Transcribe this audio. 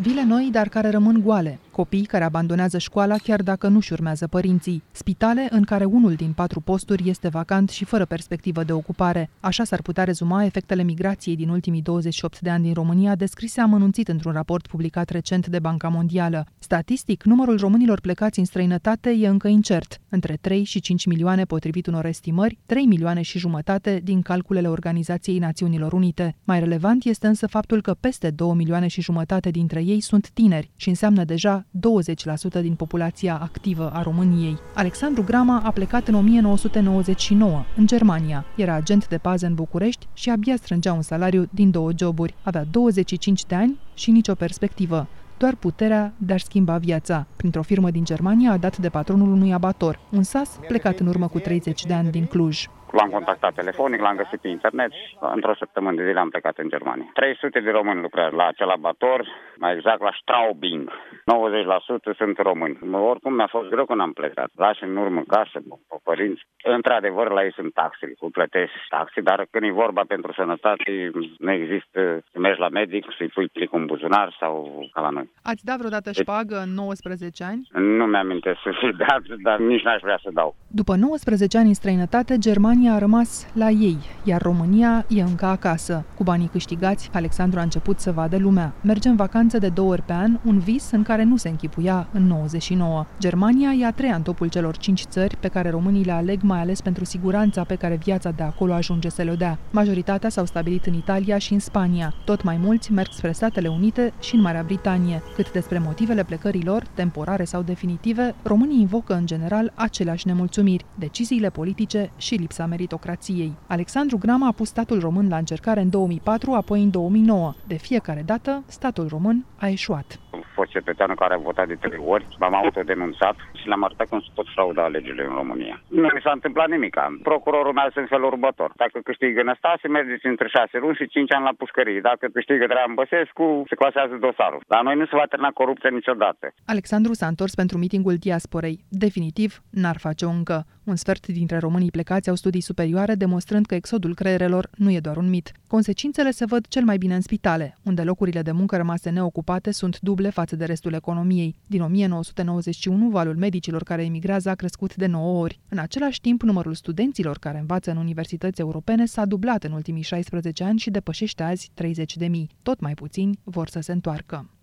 Vile noi, dar care rămân goale. Copii care abandonează școala chiar dacă nu-și urmează părinții. Spitale în care unul din 4 posturi este vacant și fără perspectivă de ocupare. Așa s-ar putea rezuma efectele migrației din ultimii 28 de ani din România, descrise amănunțit într-un raport publicat recent de Banca Mondială. Statistic, numărul românilor plecați în străinătate e încă incert. Între 3 și 5 milioane potrivit unor estimări, 3 milioane și jumătate din calculele Organizației Națiunilor Unite. Mai relevant este însă faptul că peste 2 milioane și jumătate dintre ei sunt tineri și înseamnă deja 20% din populația activă a României. Alexandru Grama a plecat în 1999, în Germania. Era agent de pază în București și abia strângea un salariu din 2 joburi. Avea 25 de ani și nicio perspectivă. Doar puterea de a-și schimba viața. Printr-o firmă din Germania a dat de patronul unui abator, un sas plecat în urmă cu 30 de ani din Cluj. L-am contactat telefonic, l-am găsit pe internet și într-o săptămână de zile am plecat în Germania. 300 de români lucrează la acel abator, mai exact la Straubing. 90% sunt români. Oricum mi-a fost greu când am plecat. Lași în urmă casă, părinți. Într-adevăr, la ei sunt taxele, cu plătesc taxe, dar când e vorba pentru sănătate, nu există să mergi la medic, să-i pui plicul în buzunar sau ca la noi. Ați dat vreodată șpagă în 19 ani? Nu mi-amintesc să fi dat, dar nici n-aș vrea să dau. După 19 ani în străinătate, Germania a rămas la ei, iar România e încă acasă. Cu banii câștigați, Alexandru a început să vadă lumea. Merge în vacanță de 2 ori pe an, un vis în care nu se închipuia în 99. Germania e a 3-a în topul celor 5 țări pe care românii le aleg, mai ales pentru siguranța pe care viața de acolo ajunge să le-o dea. Majoritatea s-au stabilit în Italia și în Spania. Tot mai mulți merg spre Statele Unite și în Marea Britanie. Cât despre motivele plecării lor, temporare sau definitive, românii invocă în general aceleași nemulțumiri, deciziile politice și lipsa meritocrației. Alexandru Grama a pus statul român la încercare în 2004, apoi în 2009. De fiecare dată, statul român a eșuat. Fost cetățeanul care a votat de 3 ori, m-am autodenunțat și le-am arătat cum se pot frauda alegerile în România. Nu mi s-a întâmplat nimic. Procurorul meu în felul următor. Dacă câștigă Năstase, mergeți între 6 luni și 5 ani la pușcărie. Dacă câștigă Traian Băsescu, se clasează dosarul. La noi nu se va termina corupția niciodată. Alexandru s-a întors pentru mitingul diasporei. Definitiv, n-ar face-o încă. Un sfert dintre românii plecați au studii superioare, demonstrând că exodul creierelor nu e doar un mit. Consecințele se văd cel mai bine în spitale, unde locurile de muncă rămase neocupate sunt duble față de restul economiei. Din 1991, valul medicilor care emigrează a crescut de 9 ori. În același timp, numărul studenților care învață în universități europene s-a dublat în ultimii 16 ani și depășește azi 30.000. Tot mai puțini vor să se întoarcă.